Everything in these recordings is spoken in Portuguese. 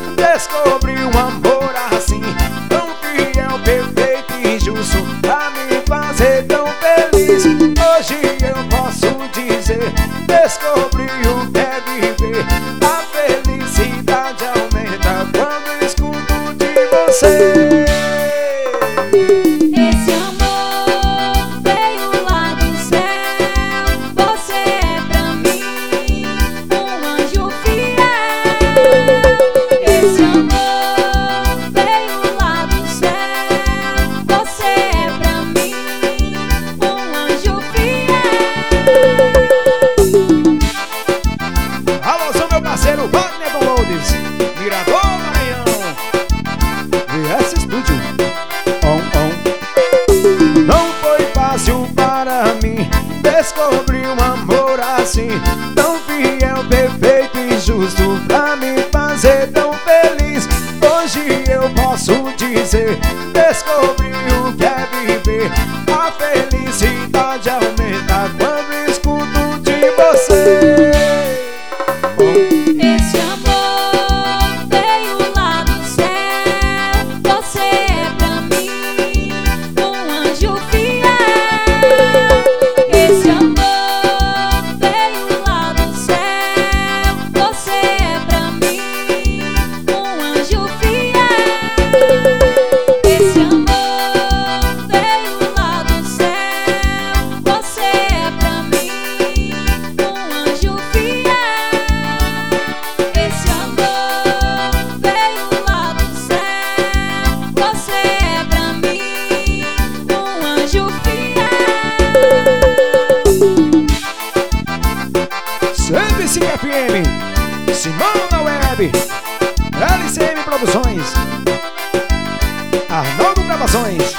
Descobri um amor assim, tão fiel, perfeito e justo, pra me fazer tão feliz. Hoje eu posso dizer, descobri o que é viver. A felicidade aumenta quando escuto de você. Esse amor veio lá do céu. Você é pra mim um anjo fiel. Esse amor veio lá do céu. Você é pra mim um anjo fiel. Alô, sou meu parceiro Wagner Downloads, Mirador, Maranhão, VS Studio. Não foi fácil para mim descobrir um amor assim, tão fiel, perfeito e justo, pra me fazer tão feliz. Hoje eu posso dizer, descobri o que é viver. A felicidade aumenta quando escuto de você. Esse amor veio lá do céu. Você é pra mim um anjo fiel. Esse amor veio lá do céu. Você é pra mim um anjo fiel. Esse amor veio lá do céu. Você é pra mim um anjo fiel. Esse amor veio lá do céu. Você é pra mim um anjo fiel. 105 FM, Simão na Web, LCM Produções, Arnaldo Gravações,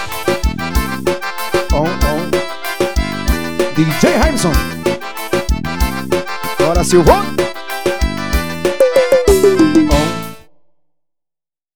DJ Harrison, Dora Silva.